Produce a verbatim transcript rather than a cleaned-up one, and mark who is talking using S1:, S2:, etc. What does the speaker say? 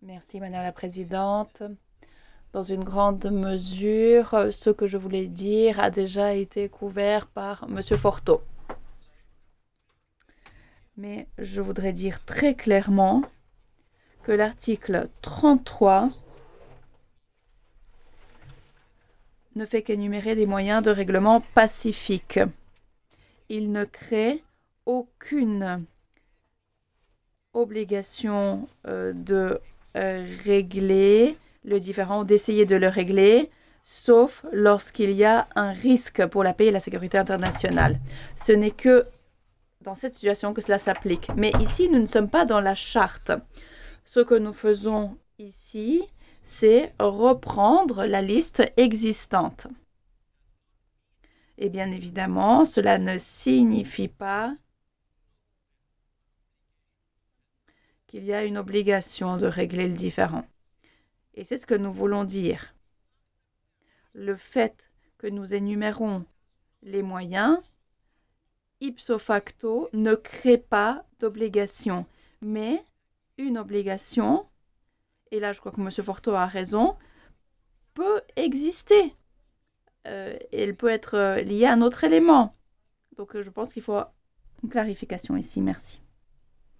S1: Merci, Madame la Présidente. Dans une grande mesure, ce que je voulais dire a déjà été couvert par Monsieur Forteau. Mais je voudrais dire très clairement que l'article trente-trois ne fait qu'énumérer des moyens de règlement pacifique. Il ne crée aucune obligation euh, de euh, régler le différend, d'essayer de le régler, sauf lorsqu'il y a un risque pour la paix et la sécurité internationale. Ce n'est que dans cette situation que cela s'applique. Mais ici, nous ne sommes pas dans la charte. Ce que nous faisons ici, c'est reprendre la liste existante. Et bien évidemment, cela ne signifie pas qu'il y a une obligation de régler le différend. Et c'est ce que nous voulons dire. Le fait que nous énumérons les moyens, ipso facto, ne crée pas d'obligation. Mais une obligation, et là je crois que M. Forteau a raison, peut exister. Euh, elle peut être liée à un autre élément. Donc je pense qu'il faut une clarification ici. Merci.